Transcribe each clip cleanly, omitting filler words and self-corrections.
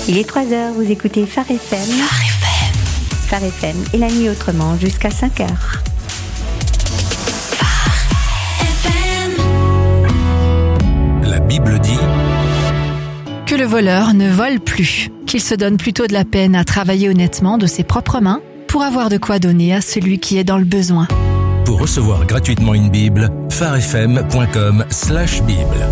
Il est 3h, vous écoutez Phare FM. Phare FM. Phare FM et la nuit autrement jusqu'à 5h. La Bible dit que le voleur ne vole plus, qu'il se donne plutôt de la peine à travailler honnêtement de ses propres mains pour avoir de quoi donner à celui qui est dans le besoin. pour recevoir gratuitement une Bible, pharefm.com/Bible.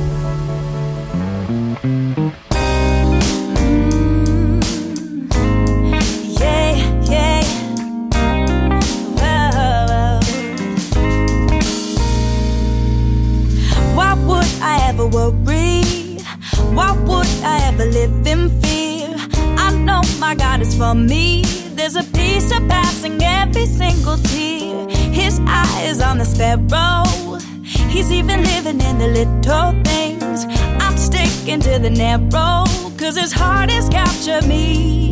Worry, why would I ever live in fear? I know my God is for me. There's a peace surpassing every single tear. His eye is on the sparrow. He's even living in the little things. I'm sticking to the narrow, 'cause his heart has captured me.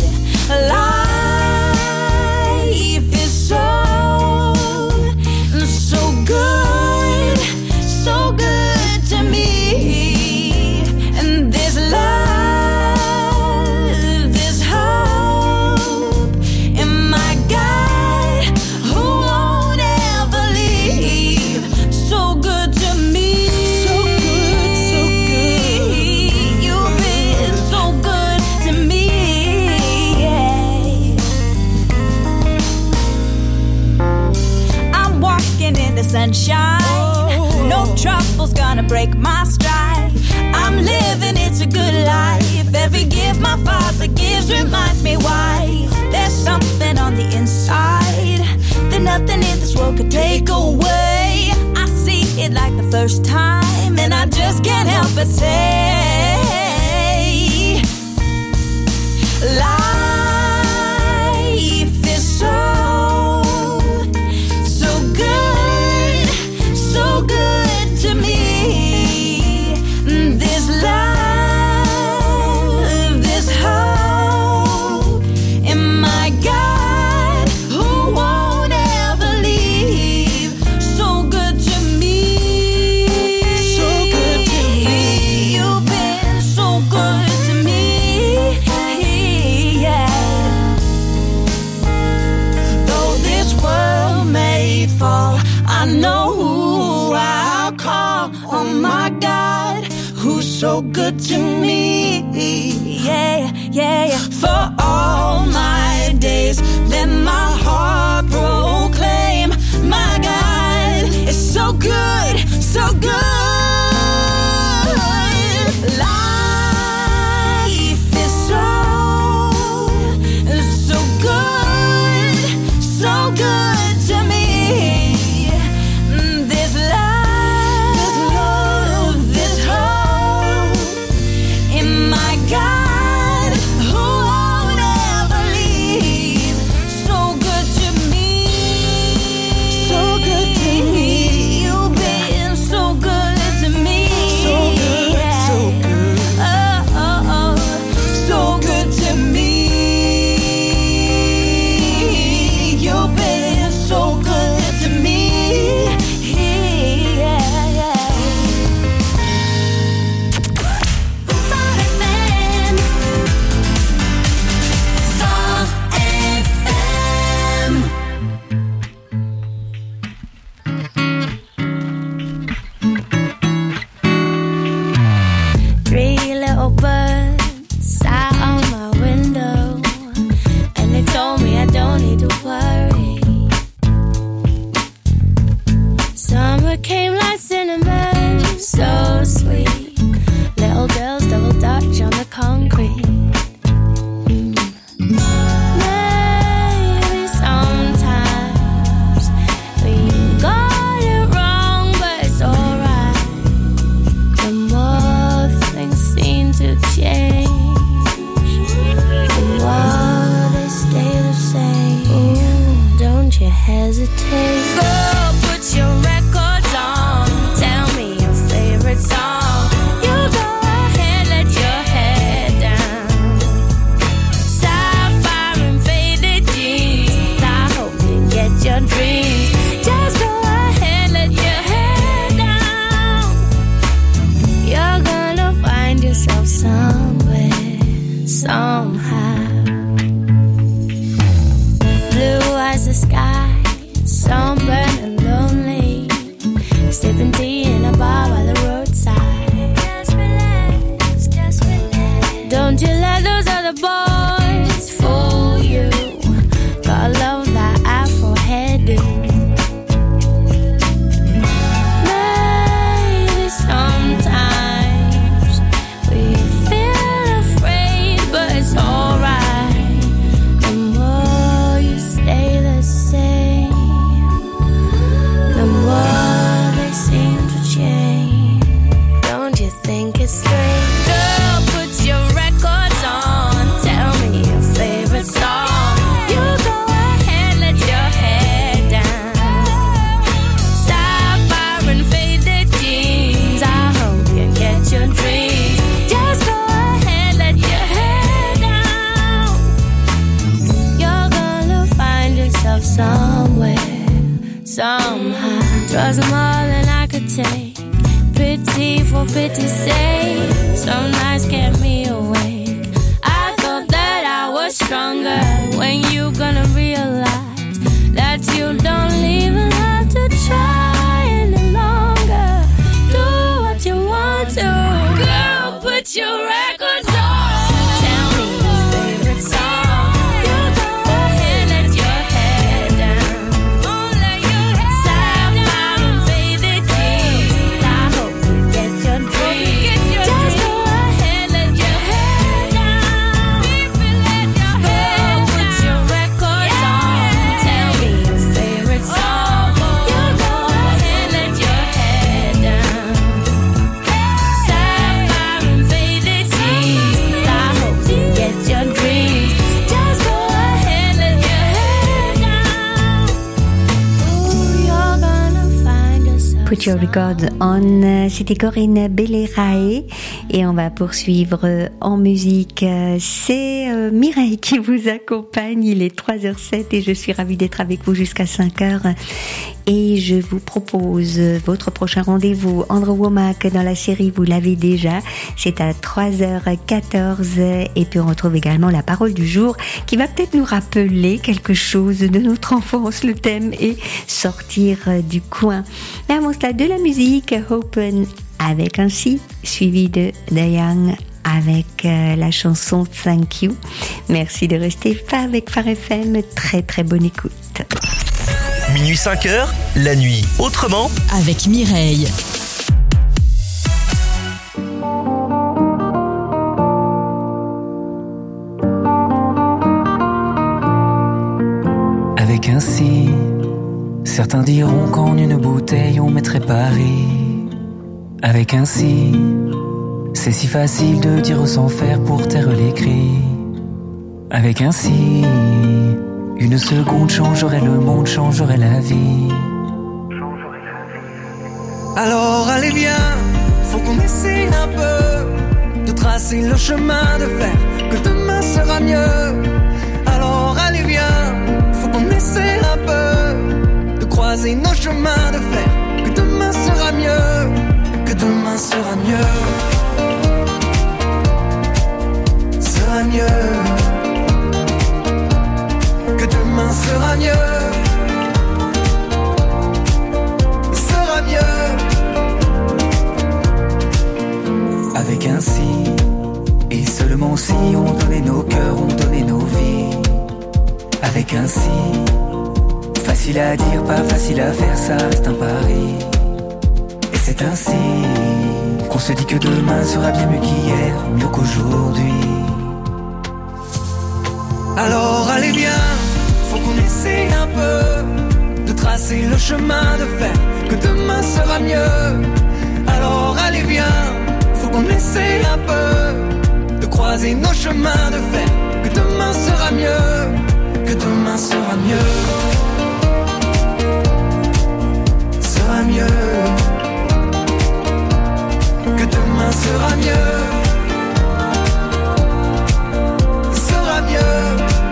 Life is so good, so good to me. And this love, this hope in my God who won't ever leave. So good to me. So good, so good. You've been so good to me. Yeah. I'm walking in the sunshine. No trouble's gonna break my stride. I'm living, it's a good life. Every gift my Father gives reminds me why. There's something on the inside that nothing in this world could take away. I see it like the first time, and I just can't help but say, life is so good to me. This love, this hope in my God who won't ever leave. So good to me. So good to me. You've been so good to me. Yeah. Though this world may fall, I know who I'll call. Oh my God, who's so good to me. Yeah, yeah, yeah. For all my days, let my heart proclaim, my God is so good, so good. Life is so good, so good to me. This love, this hope in my God who won't ever leave. So good to me. somehow. Drugs are more than I could take. Pity for pity's sake. Some nights kept me awake. I thought that I was stronger. When you gonna realize that you don't even have to try any longer? Do what you want to. Girl, put your records on. Tell me your favorite song. You go ahead, let your head down. Let your head Sapphire and faded keys. I hope you get your dreams. Just go ahead, let your head down. Girl, put your records on. Tell me your favorite song. You go ahead, let your head down. Sapphire and faded keys. I hope you get your dreams. Just go ahead, let your head down. Ooh, you're gonna find yourself. Put Your Records On, c'était Corinne Bellerae et on va poursuivre en musique. C'est Mireille qui vous accompagne, il est 3h07 et je suis ravie d'être avec vous jusqu'à 5h. Et je vous propose votre prochain rendez-vous, Andrew Womack dans la série, vous l'avez déjà, c'est à 3h14 et puis on retrouve également la parole du jour qui va peut-être nous rappeler quelque chose de notre enfance. Le thème est sortir du coin. Mais avant cela, de la musique, Open avec Ainsi, suivi de Young avec la chanson Thank You. Merci de rester avec Phare FM, très très bonne écoute. Minuit 5h, la nuit autrement Avec Mireille. Avec Ainsi, certains diront qu'en une bouteille on mettrait Paris. Avec Ainsi, c'est si facile de dire sans faire pour taire les cris. Avec Ainsi, une seconde changerait le monde, changerait la vie. Alors allez viens, faut qu'on essaie un peu de tracer le chemin de fer, que demain sera mieux. Alors allez viens, faut qu'on essaie un peu de croiser nos chemins de fer, que demain sera mieux, que demain sera mieux. Sera mieux. Que demain sera mieux. Sera mieux. Avec Ainsi, et seulement si on donnait nos cœurs, on donnait nos vies. Avec Ainsi, facile à dire, pas facile à faire, ça reste un pari. Et c'est ainsi qu'on se dit que demain sera bien mieux qu'hier, mieux qu'aujourd'hui. Alors allez viens, faut qu'on essaie un peu de tracer le chemin de fer, que demain sera mieux. Alors allez viens, faut qu'on essaie un peu de croiser nos chemins de fer, que demain sera mieux, que demain sera mieux. Sera mieux. Que demain sera mieux. Sera mieux.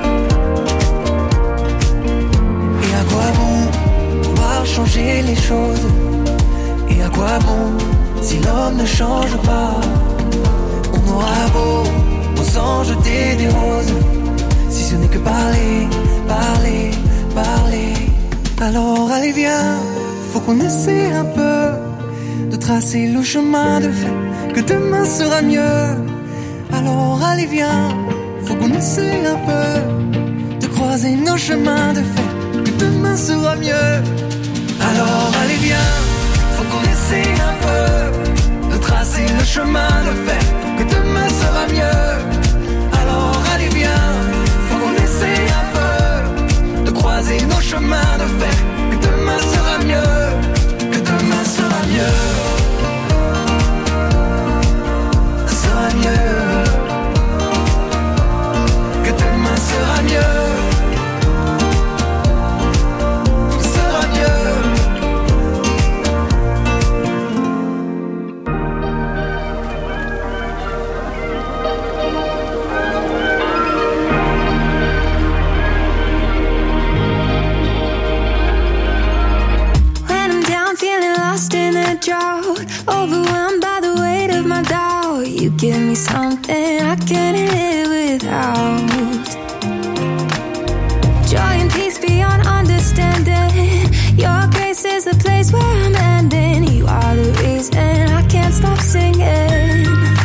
Et à quoi bon pouvoir changer les choses? Et à quoi bon si l'homme ne change pas? On aura beau aux anges jeter des roses, si ce n'est que parler, parler, parler. Alors allez viens, faut qu'on essaie un peu de tracer le chemin de fer, que demain sera mieux. Alors allez viens, faut qu'on essaie un peu de croiser nos chemins de fer, que demain sera mieux. Alors allez viens, faut qu'on essaie un peu de tracer le chemin de fer, que demain sera mieux. Alors allez viens, faut qu'on essaie un peu de croiser nos chemins de fer, que demain sera mieux, que demain sera mieux. Sera mieux. Que demain sera mieux. Sera mieux. drought, overwhelmed by the weight of my doubt. You give me something I can't live without. Joy and peace beyond understanding. Your grace is the place where I'm ending. You are the reason I can't stop singing.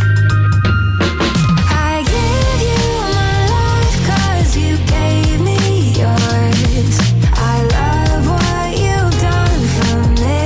I give you my life 'cause you gave me yours. I love what you've done for me.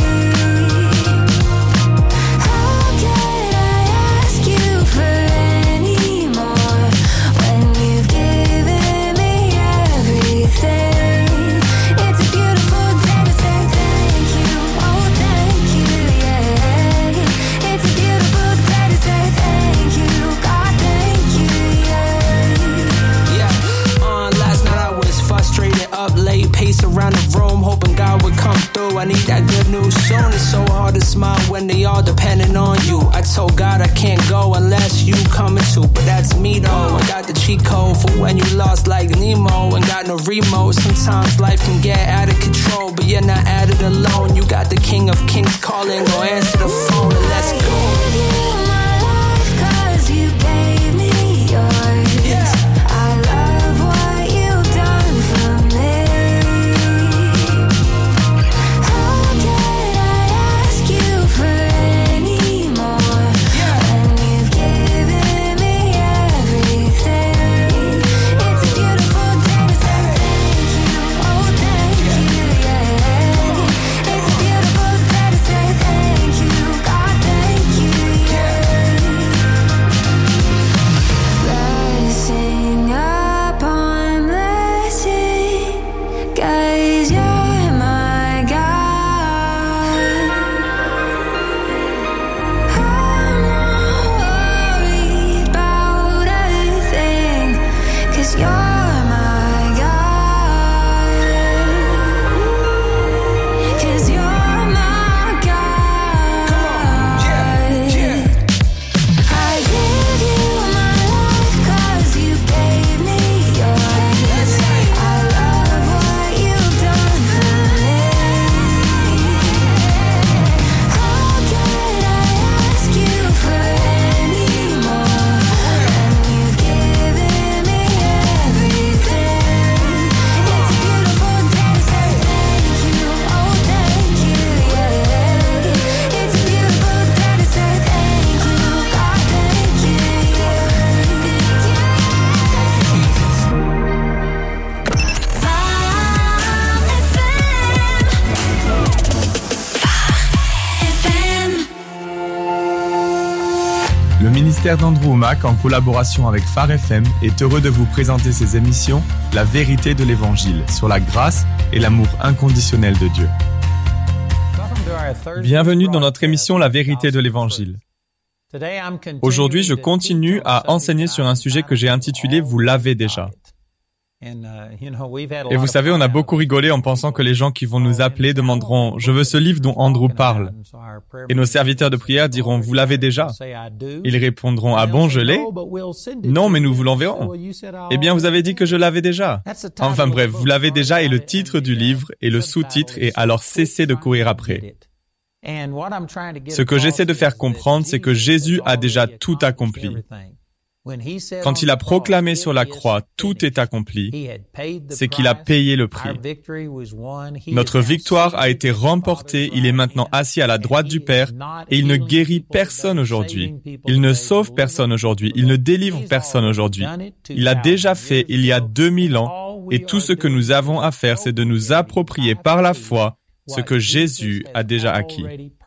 How can I ask you for any more when you've given me everything? It's a beautiful day to say thank you. Oh, thank you, yeah. It's a beautiful day to say thank you. God, thank you, yeah. Yeah, last night I was frustrated, up late, pacing around the room, hoping God would come through. I need that good news soon. It's so hard to smile when they all depending on you. I told God I can't go unless you coming too, but that's me though. I got the cheat code for when you lost like Nemo and got no remote. Sometimes life can get out of control, but you're not at it alone. You got the King of Kings calling, go answer the phone and let's go. I give you my life 'cause you gave me yours. Yeah. I love what you've done for me. How can I ask you for any more when you've given me everything? It's a beautiful day to say thank you. Oh, thank you, yeah. It's a beautiful day to say thank you. God, thank you, yeah. Blessing upon blessing, 'cause you're my God. I'm not worried about a thing, 'cause you're my God. 'Cause you're my God. I give you my life 'cause you gave me yours. I love what you've done for me. How can I ask you for any more when you've given me everything? It's a beautiful day to say thank you. Oh, thank you, yeah. It's a beautiful day to say thank you. God, thank you, yeah. Le ministère d'Andrew Wommack, en collaboration avec Phare FM, est heureux de vous présenter ses émissions La vérité de l'Évangile, sur la grâce et l'amour inconditionnel de Dieu. Bienvenue dans notre émission La vérité de l'Évangile. Aujourd'hui, je continue à enseigner sur un sujet que j'ai intitulé « Vous l'avez déjà ». Et vous savez, on a beaucoup rigolé en pensant que les gens qui vont nous appeler demanderont « Je veux ce livre dont Andrew parle ». Et nos serviteurs de prière diront « Vous l'avez déjà ». Ils répondront « Ah bon, je l'ai » ? Non, mais nous vous l'enverrons. Eh bien, vous avez dit que je l'avais déjà. Enfin bref, vous l'avez déjà est le titre du livre et le sous-titre est « Alors cessez de courir après ». Ce que j'essaie de faire comprendre, c'est que Jésus a déjà tout accompli. Quand il a proclamé sur la croix « Tout est accompli », c'est qu'il a payé le prix. Notre victoire a été remportée, il est maintenant assis à la droite du Père et il ne guérit personne aujourd'hui. Il ne sauve personne aujourd'hui, il ne délivre personne aujourd'hui. Il l'a déjà fait il y a 2000 ans et tout ce que nous avons à faire, c'est de nous approprier par la foi ce que Jésus a déjà acquis.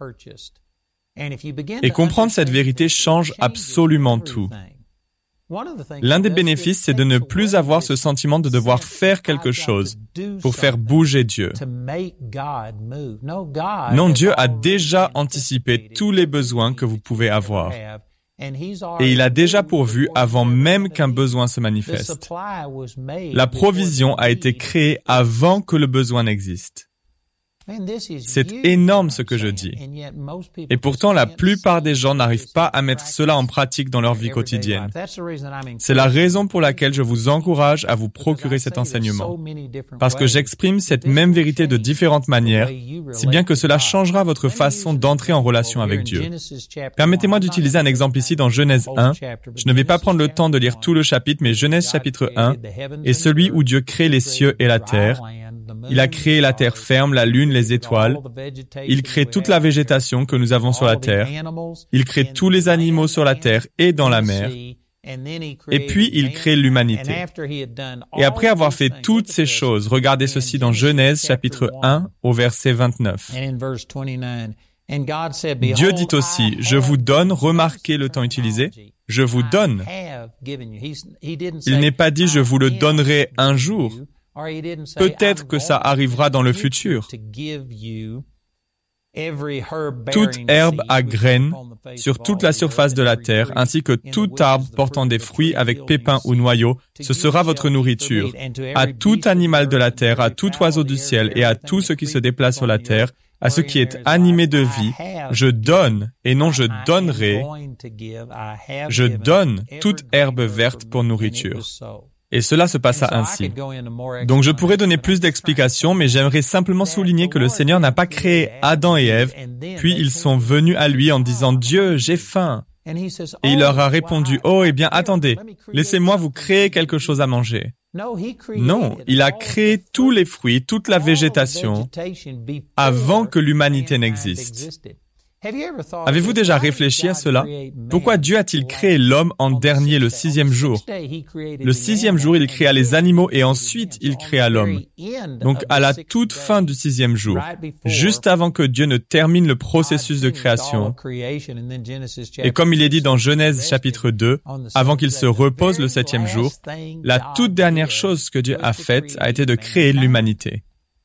Et comprendre cette vérité change absolument tout. L'un des bénéfices, c'est de ne plus avoir ce sentiment de devoir faire quelque chose pour faire bouger Dieu. Non, Dieu a déjà anticipé tous les besoins que vous pouvez avoir. Et il a déjà pourvu avant même qu'un besoin se manifeste. La provision a été créée avant que le besoin n'existe. C'est énorme ce que je dis. Et pourtant, la plupart des gens n'arrivent pas à mettre cela en pratique dans leur vie quotidienne. C'est la raison pour laquelle je vous encourage à vous procurer cet enseignement. Parce que j'exprime cette même vérité de différentes manières, si bien que cela changera votre façon d'entrer en relation avec Dieu. Permettez-moi d'utiliser un exemple ici dans Genèse 1. Je ne vais pas prendre le temps de lire tout le chapitre, mais Genèse chapitre 1 est celui où Dieu crée les cieux et la terre. Il a créé la terre ferme, la lune, les étoiles. Il crée toute la végétation que nous avons sur la terre. Il crée tous les animaux sur la terre et dans la mer. Et puis, il crée l'humanité. Et après avoir fait toutes ces choses, regardez ceci dans Genèse chapitre 1 au verset 29. Dieu dit aussi, je vous donne, remarquez le temps utilisé, je vous donne. Il n'est pas dit, je vous le donnerai un jour. Peut-être que ça arrivera dans le futur. Toute herbe à graines sur toute la surface de la terre, ainsi que tout arbre portant des fruits avec pépins ou noyaux, ce sera votre nourriture. À tout animal de la terre, à tout oiseau du ciel et à tout ce qui se déplace sur la terre, à ce qui est animé de vie, je donne, et non je donnerai, je donne toute herbe verte pour nourriture. Et cela se passa ainsi. Donc je pourrais donner plus d'explications, mais j'aimerais simplement souligner que le Seigneur n'a pas créé Adam et Ève, puis ils sont venus à lui en disant « Dieu, j'ai faim ». Et il leur a répondu « Oh, eh bien attendez, laissez-moi vous créer quelque chose à manger ». Non, il a créé tous les fruits, toute la végétation, avant que l'humanité n'existe. Avez-vous déjà réfléchi à cela? Pourquoi Dieu a-t-il créé l'homme en dernier, le 6e jour? Le 6e jour, il créa les animaux et ensuite il créa l'homme. Donc à la toute fin du 6e jour, juste avant que Dieu ne termine le processus de création, et comme il est dit dans Genèse chapitre 2, avant qu'il se repose le 7e jour, la toute dernière chose que Dieu a faite a été de créer l'humanité.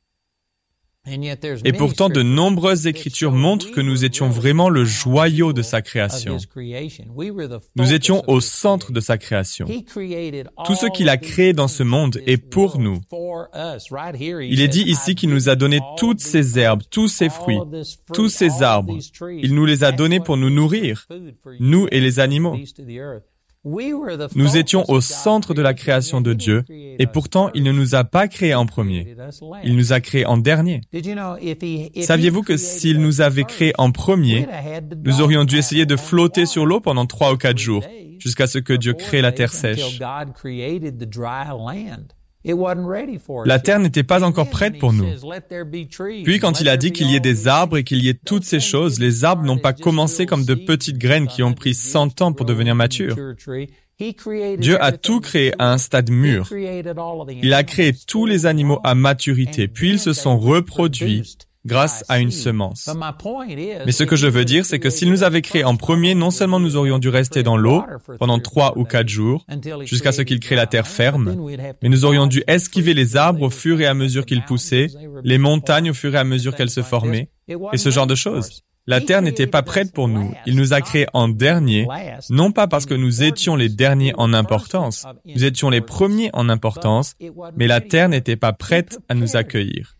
Et pourtant, de nombreuses écritures montrent que nous étions vraiment le joyau de sa création. Nous étions au centre de sa création. Tout ce qu'il a créé dans ce monde est pour nous. Il est dit ici qu'il nous a donné toutes ces herbes, tous ces fruits, tous ces arbres. Il nous les a donnés pour nous nourrir, nous et les animaux. Nous étions au centre de la création de Dieu, et pourtant il ne nous a pas créés en premier. Il nous a créés en dernier. Saviez-vous que s'il nous avait créés en premier, nous aurions dû essayer de flotter sur l'eau pendant 3 ou 4 jours, jusqu'à ce que Dieu crée la terre sèche. La terre n'était pas encore prête pour nous. Puis quand il a dit qu'il y ait des arbres et qu'il y ait toutes ces choses, les arbres n'ont pas commencé comme de petites graines qui ont pris 100 ans pour devenir matures. Dieu a tout créé à un stade mûr. Il a créé tous les animaux à maturité, puis ils se sont reproduits grâce à une semence. Mais ce que je veux dire, c'est que s'il nous avait créés en premier, non seulement nous aurions dû rester dans l'eau pendant 3 ou 4 jours, jusqu'à ce qu'il crée la terre ferme, mais nous aurions dû esquiver les arbres au fur et à mesure qu'ils poussaient, les montagnes au fur et à mesure qu'elles se formaient, et ce genre de choses. La terre n'était pas prête pour nous. Il nous a créés en dernier, non pas parce que nous étions les derniers en importance, nous étions les premiers en importance, mais la terre n'était pas prête à nous accueillir.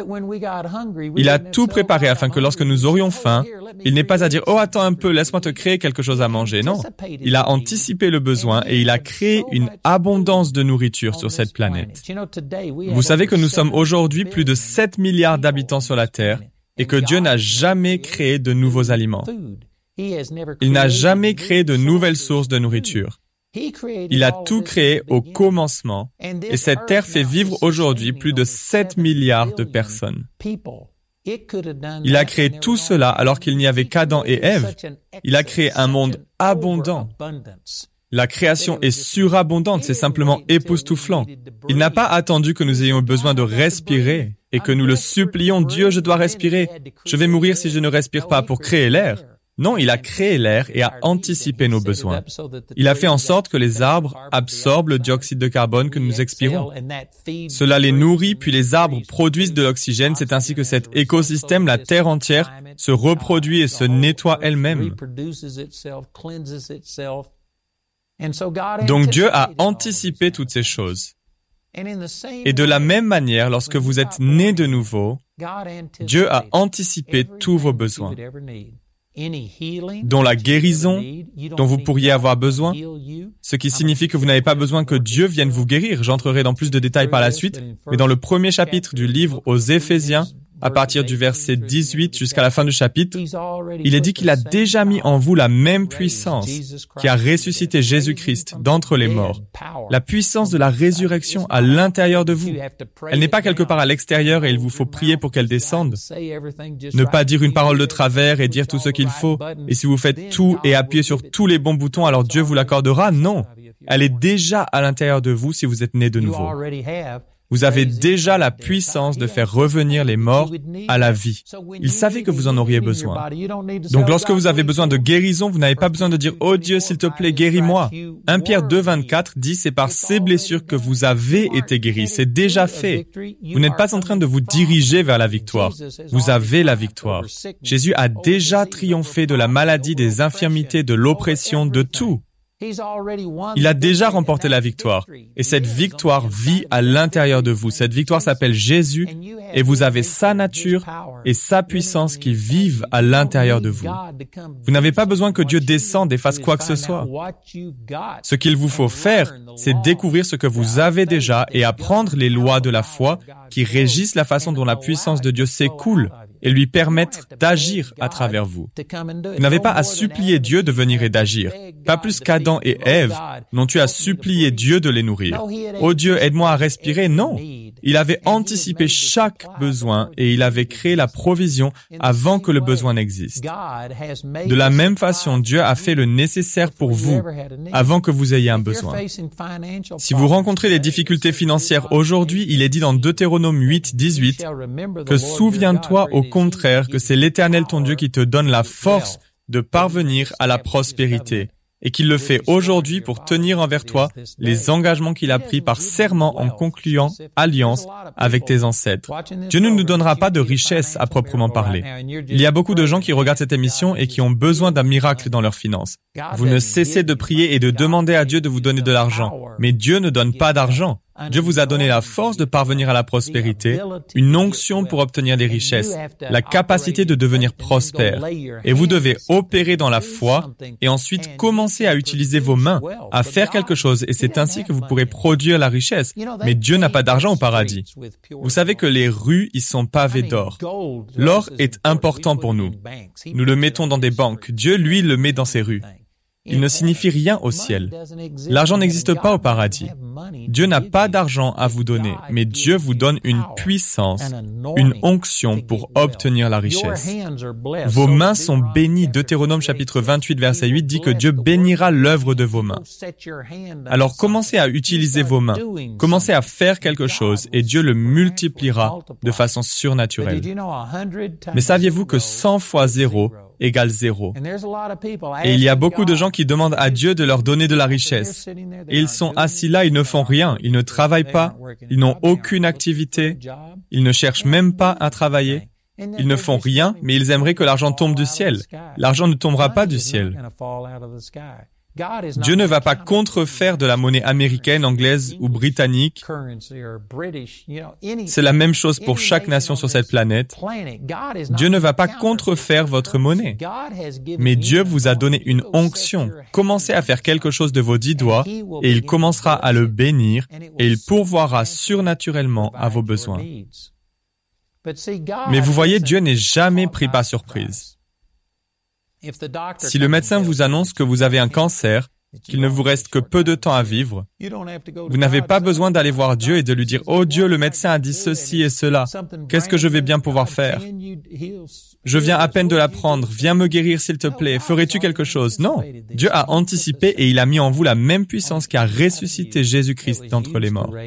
Il a tout préparé afin que lorsque nous aurions faim, il n'est pas à dire « Oh, attends un peu, laisse-moi te créer quelque chose à manger ». Non, il a anticipé le besoin et il a créé une abondance de nourriture sur cette planète. Vous savez que nous sommes aujourd'hui plus de 7 milliards d'habitants sur la Terre et que Dieu n'a jamais créé de nouveaux aliments. Il n'a jamais créé de nouvelles sources de nourriture. Il a tout créé au commencement et cette terre fait vivre aujourd'hui plus de 7 milliards de personnes. Il a créé tout cela alors qu'il n'y avait qu'Adam et Ève. Il a créé un monde abondant. La création est surabondante, c'est simplement époustouflant. Il n'a pas attendu que nous ayons besoin de respirer et que nous le supplions, Dieu, je dois respirer. Je vais mourir si je ne respire pas pour créer l'air. Non, il a créé l'air et a anticipé nos besoins. Il a fait en sorte que les arbres absorbent le dioxyde de carbone que nous expirons. Cela les nourrit, puis les arbres produisent de l'oxygène. C'est ainsi que cet écosystème, la terre entière, se reproduit et se nettoie elle-même. Donc Dieu a anticipé toutes ces choses. Et de la même manière, lorsque vous êtes né de nouveau, Dieu a anticipé tous vos besoins, dont la guérison dont vous pourriez avoir besoin, ce qui signifie que vous n'avez pas besoin que Dieu vienne vous guérir. J'entrerai dans plus de détails par la suite, mais dans le premier chapitre du livre aux Éphésiens, à partir du verset 18 jusqu'à la fin du chapitre, il est dit qu'il a déjà mis en vous la même puissance qui a ressuscité Jésus-Christ d'entre les morts. La puissance de la résurrection à l'intérieur de vous. Elle n'est pas quelque part à l'extérieur et il vous faut prier pour qu'elle descende. Ne pas dire une parole de travers et dire tout ce qu'il faut. Et si vous faites tout et appuyez sur tous les bons boutons, alors Dieu vous l'accordera. Non. Elle est déjà à l'intérieur de vous si vous êtes né de nouveau. Vous avez déjà la puissance de faire revenir les morts à la vie. Il savait que vous en auriez besoin. Donc lorsque vous avez besoin de guérison, vous n'avez pas besoin de dire « Oh Dieu, s'il te plaît, guéris-moi ». 1 Pierre 2,24 dit « C'est par ces blessures que vous avez été guéris. C'est déjà fait. » Vous n'êtes pas en train de vous diriger vers la victoire. Vous avez la victoire. Jésus a déjà triomphé de la maladie, des infirmités, de l'oppression, de tout. Il a déjà remporté la victoire. Et cette victoire vit à l'intérieur de vous. Cette victoire s'appelle Jésus et vous avez sa nature et sa puissance qui vivent à l'intérieur de vous. Vous n'avez pas besoin que Dieu descende et fasse quoi que ce soit. Ce qu'il vous faut faire, c'est découvrir ce que vous avez déjà et apprendre les lois de la foi qui régissent la façon dont la puissance de Dieu s'écoule et lui permettre d'agir à travers vous. Vous n'avez pas à supplier Dieu de venir et d'agir. Pas plus qu'Adam et Ève n'ont eu à supplier Dieu de les nourrir. « Oh Dieu, aide-moi à respirer » Non. Il avait anticipé chaque besoin et il avait créé la provision avant que le besoin n'existe. De la même façon, Dieu a fait le nécessaire pour vous avant que vous ayez un besoin. Si vous rencontrez des difficultés financières aujourd'hui, il est dit dans Deutéronome 8, 18 que « Souviens-toi au contraire que c'est l'Éternel ton Dieu qui te donne la force de parvenir à la prospérité. » et qu'il le fait aujourd'hui pour tenir envers toi les engagements qu'il a pris par serment en concluant alliance avec tes ancêtres. Dieu ne nous donnera pas de richesse à proprement parler. Il y a beaucoup de gens qui regardent cette émission et qui ont besoin d'un miracle dans leurs finances. Vous ne cessez de prier et de demander à Dieu de vous donner de l'argent, mais Dieu ne donne pas d'argent. Dieu vous a donné la force de parvenir à la prospérité, une onction pour obtenir des richesses, la capacité de devenir prospère. Et vous devez opérer dans la foi et ensuite commencer à utiliser vos mains, à faire quelque chose, et c'est ainsi que vous pourrez produire la richesse. Mais Dieu n'a pas d'argent au paradis. Vous savez que les rues y sont pavées d'or. L'or est important pour nous. Nous le mettons dans des banques. Dieu, lui, le met dans ses rues. Il ne signifie rien au ciel. L'argent n'existe pas au paradis. Dieu n'a pas d'argent à vous donner, mais Dieu vous donne une puissance, une onction pour obtenir la richesse. Vos mains sont bénies. Deutéronome chapitre 28 verset 8 dit que Dieu bénira l'œuvre de vos mains. Alors commencez à utiliser vos mains, commencez à faire quelque chose et Dieu le multipliera de façon surnaturelle. Mais saviez-vous que 100 fois 0 égale 0. Et il y a beaucoup de gens qui demandent à Dieu de leur donner de la richesse. Et ils sont assis là, ils ne font rien, ils ne travaillent pas, ils n'ont aucune activité, ils ne cherchent même pas à travailler. Ils ne font rien, mais ils aimeraient que l'argent tombe du ciel. L'argent ne tombera pas du ciel. Dieu ne va pas contrefaire de la monnaie américaine, anglaise ou britannique. C'est la même chose pour chaque nation sur cette planète. Dieu ne va pas contrefaire votre monnaie. Mais Dieu vous a donné une onction. Commencez à faire quelque chose de vos 10 doigts et il commencera à le bénir et il pourvoira surnaturellement à vos besoins. Mais vous voyez, Dieu n'est jamais pris par surprise. Si le médecin vous annonce que vous avez un cancer, qu'il ne vous reste que peu de temps à vivre, vous n'avez pas besoin d'aller voir Dieu et de lui dire « Oh Dieu, le médecin a dit ceci et cela. Qu'est-ce que je vais bien pouvoir faire? Je viens à peine de l'apprendre. Viens me guérir s'il te plaît. Ferais-tu quelque chose? » Non. Dieu a anticipé et il a mis en vous la même puissance qui a ressuscité Jésus-Christ d'entre les morts.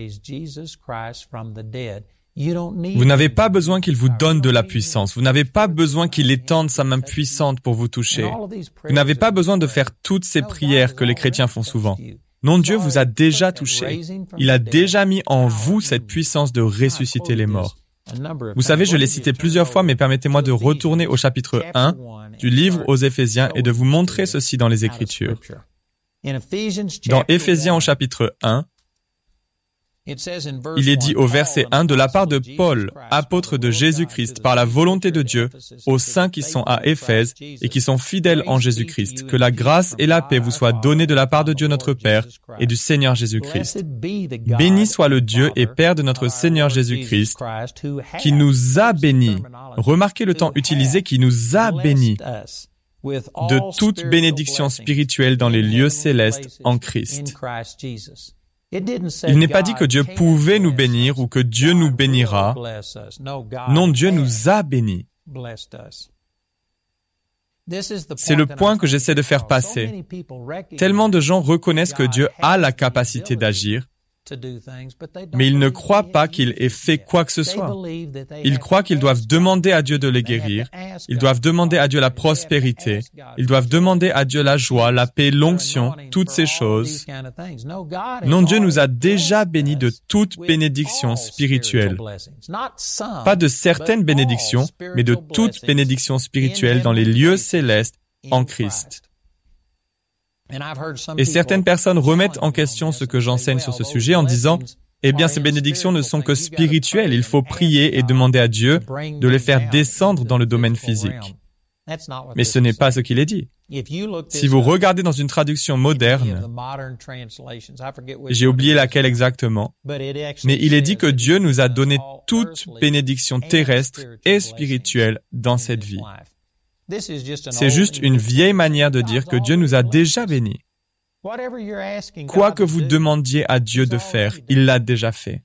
Vous n'avez pas besoin qu'il vous donne de la puissance. Vous n'avez pas besoin qu'il étende sa main puissante pour vous toucher. Vous n'avez pas besoin de faire toutes ces prières que les chrétiens font souvent. Non, Dieu vous a déjà touché. Il a déjà mis en vous cette puissance de ressusciter les morts. Vous savez, je l'ai cité plusieurs fois, mais permettez-moi de retourner au chapitre 1 du livre aux Éphésiens et de vous montrer ceci dans les Écritures. Dans Éphésiens au chapitre 1, Il est dit au verset 1 de la part de Paul, apôtre de Jésus-Christ, par la volonté de Dieu, aux saints qui sont à Éphèse et qui sont fidèles en Jésus-Christ, que la grâce et la paix vous soient données de la part de Dieu notre Père et du Seigneur Jésus-Christ. Béni soit le Dieu et Père de notre Seigneur Jésus-Christ, qui nous a bénis. Remarquez le temps utilisé, qui nous a bénis de toute bénédiction spirituelle dans les lieux célestes en Christ. Il n'est pas dit que Dieu pouvait nous bénir ou que Dieu nous bénira. Non, Dieu nous a bénis. C'est le point que j'essaie de faire passer. Tellement de gens reconnaissent que Dieu a la capacité d'agir, mais ils ne croient pas qu'il ait fait quoi que ce soit. Ils croient qu'ils doivent demander à Dieu de les guérir, ils doivent demander à Dieu la prospérité, ils doivent demander à Dieu la joie, la paix, l'onction, toutes ces choses. Non, Dieu nous a déjà bénis de toute bénédiction spirituelle. Pas de certaines bénédictions, mais de toute bénédiction spirituelle dans les lieux célestes en Christ. Et certaines personnes remettent en question ce que j'enseigne sur ce sujet en disant « Eh bien, ces bénédictions ne sont que spirituelles, il faut prier et demander à Dieu de les faire descendre dans le domaine physique. » Mais ce n'est pas ce qu'il est dit. Si vous regardez dans une traduction moderne, j'ai oublié laquelle exactement, mais il est dit que Dieu nous a donné toute bénédiction terrestre et spirituelle dans cette vie. C'est juste une vieille manière de dire que Dieu nous a déjà bénis. Quoi que vous demandiez à Dieu de faire, il l'a déjà fait.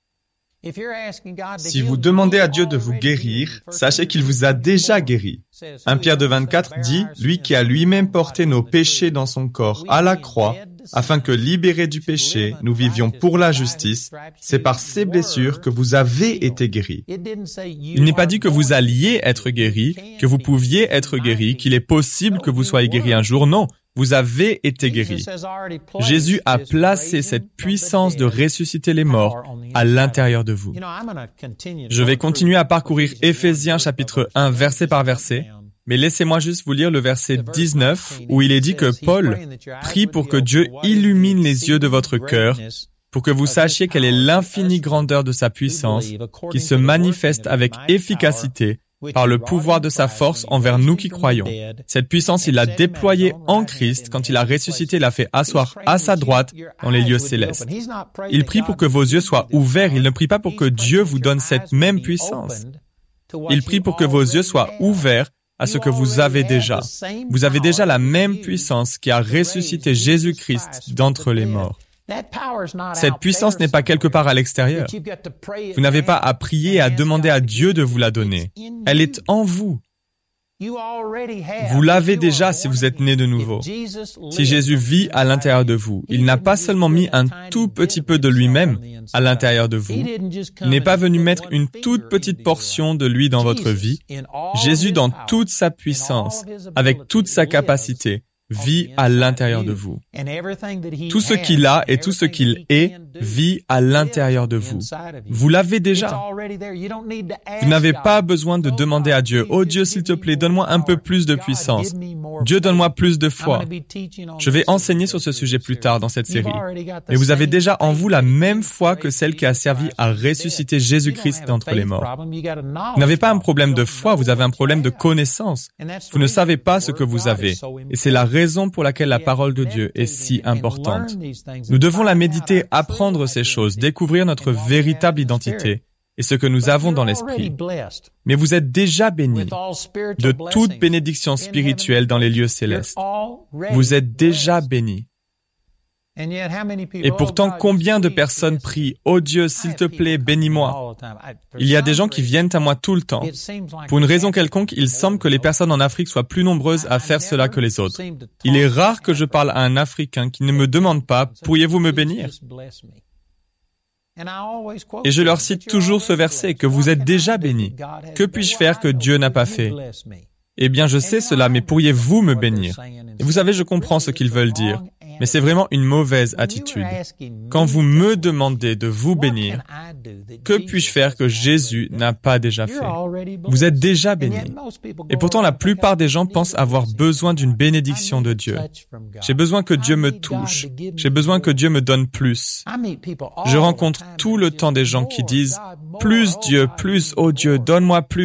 Si vous demandez à Dieu de vous guérir, sachez qu'il vous a déjà guéri. 1 Pierre 2,24 dit « Lui qui a lui-même porté nos péchés dans son corps à la croix, afin que, libérés du péché, nous vivions pour la justice, c'est par ces blessures que vous avez été guéris. » Il n'est pas dit que vous alliez être guéris, que vous pouviez être guéris, qu'il est possible que vous soyez guéris un jour. Non, vous avez été guéris. Jésus a placé cette puissance de ressusciter les morts à l'intérieur de vous. Je vais continuer à parcourir Éphésiens chapitre 1, verset par verset, mais laissez-moi juste vous lire le verset 19, où il est dit que Paul prie pour que Dieu illumine les yeux de votre cœur, pour que vous sachiez quelle est l'infinie grandeur de sa puissance, qui se manifeste avec efficacité par le pouvoir de sa force envers nous qui croyons. Cette puissance, il l'a déployée en Christ quand il a ressuscité, l'a fait asseoir à sa droite dans les lieux célestes. Il prie pour que vos yeux soient ouverts. Il ne prie pas pour que Dieu vous donne cette même puissance. Il prie pour que vos yeux soient ouverts à ce que vous avez déjà. Vous avez déjà la même puissance qui a ressuscité Jésus-Christ d'entre les morts. Cette puissance n'est pas quelque part à l'extérieur. Vous n'avez pas à prier et à demander à Dieu de vous la donner. Elle est en vous. Vous l'avez déjà si vous êtes né de nouveau. Si Jésus vit à l'intérieur de vous, il n'a pas seulement mis un tout petit peu de lui-même à l'intérieur de vous. Il n'est pas venu mettre une toute petite portion de lui dans votre vie. Jésus, dans toute sa puissance, avec toute sa capacité, vit à l'intérieur de vous. Tout ce qu'il a et tout ce qu'il est vit à l'intérieur de vous. Vous l'avez déjà. Vous n'avez pas besoin de demander à Dieu, « Oh Dieu, s'il te plaît, donne-moi un peu plus de puissance. Dieu, donne-moi plus de foi. » Je vais enseigner sur ce sujet plus tard dans cette série. Mais vous avez déjà en vous la même foi que celle qui a servi à ressusciter Jésus-Christ d'entre les morts. Vous n'avez pas un problème de foi, vous avez un problème de connaissance. Vous ne savez pas ce que vous avez. Et c'est la raison pour laquelle la parole de Dieu est si importante. Nous devons la méditer, apprendre ces choses, découvrir notre véritable identité et ce que nous avons dans l'esprit. Mais vous êtes déjà bénis de toute bénédiction spirituelle dans les lieux célestes. Vous êtes déjà bénis. Et pourtant, combien de personnes prient « Oh Dieu, s'il te plaît, bénis-moi » Il y a des gens qui viennent à moi tout le temps. Pour une raison quelconque, il semble que les personnes en Afrique soient plus nombreuses à faire cela que les autres. Il est rare que je parle à un Africain qui ne me demande pas « Pourriez-vous me bénir ?» Et je leur cite toujours ce verset, que vous êtes déjà bénis. Que puis-je faire que Dieu n'a pas fait? Eh bien, je sais cela, mais pourriez-vous me bénir? Et vous savez, je comprends ce qu'ils veulent dire. Mais c'est vraiment une mauvaise attitude. Quand vous me demandez de vous bénir, que puis-je faire que Jésus n'a pas déjà fait? Vous êtes déjà béni. Et pourtant, la plupart des gens pensent avoir besoin d'une bénédiction de Dieu. J'ai besoin que Dieu me touche. J'ai besoin que Dieu me donne plus. Je rencontre tout le temps des gens qui disent « Plus Dieu, plus, oh Dieu, donne-moi plus ».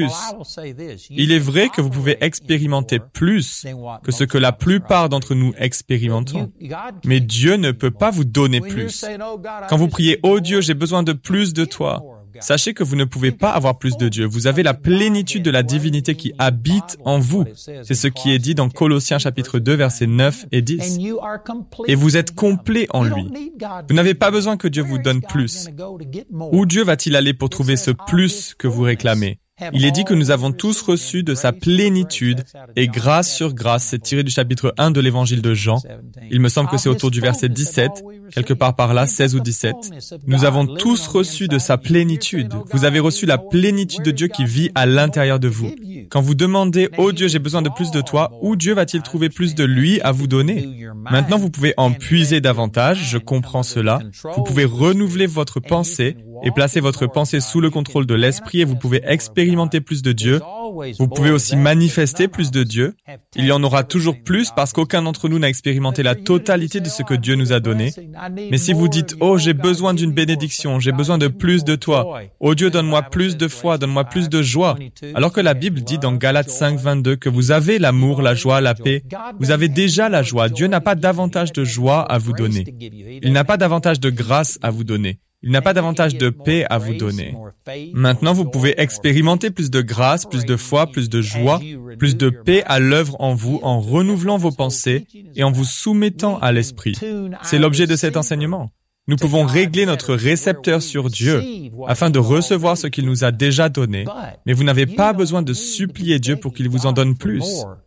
Il est vrai que vous pouvez expérimenter plus que ce que la plupart d'entre nous expérimentons. Mais Dieu ne peut pas vous donner plus. Quand vous priez « Oh Dieu, j'ai besoin de plus de toi », sachez que vous ne pouvez pas avoir plus de Dieu. Vous avez la plénitude de la divinité qui habite en vous. C'est ce qui est dit dans Colossiens chapitre 2, versets 9 et 10. Et vous êtes complet en lui. Vous n'avez pas besoin que Dieu vous donne plus. Où Dieu va-t-il aller pour trouver ce plus que vous réclamez? Il est dit que nous avons tous reçu de sa plénitude et grâce sur grâce. C'est tiré du chapitre 1 de l'évangile de Jean. Il me semble que c'est autour du verset 17, quelque part par là, 16 ou 17. Nous avons tous reçu de sa plénitude. Vous avez reçu la plénitude de Dieu qui vit à l'intérieur de vous. Quand vous demandez « Oh Dieu, j'ai besoin de plus de toi », où Dieu va-t-il trouver plus de lui à vous donner? Maintenant, vous pouvez en puiser davantage, je comprends cela. Vous pouvez renouveler votre pensée et placer votre pensée sous le contrôle de l'Esprit et vous pouvez expérimenter plus de Dieu. Vous pouvez aussi manifester plus de Dieu. Il y en aura toujours plus parce qu'aucun d'entre nous n'a expérimenté la totalité de ce que Dieu nous a donné. Mais si vous dites « Oh, j'ai besoin d'une bénédiction, j'ai besoin de plus de toi. Oh Dieu, donne-moi plus de foi, donne-moi plus de joie. » Alors que la Bible dit dans Galates 5, 22 que vous avez l'amour, la joie, la paix. Vous avez déjà la joie. Dieu n'a pas davantage de joie à vous donner. Il n'a pas davantage de grâce à vous donner. Il n'a pas davantage de paix à vous donner. Maintenant, vous pouvez expérimenter plus de grâce, plus de foi, plus de joie, plus de paix à l'œuvre en vous en renouvelant vos pensées et en vous soumettant à l'Esprit. C'est l'objet de cet enseignement. Nous pouvons régler notre récepteur sur Dieu afin de recevoir ce qu'il nous a déjà donné, mais vous n'avez pas besoin de supplier Dieu pour qu'il vous en donne plus.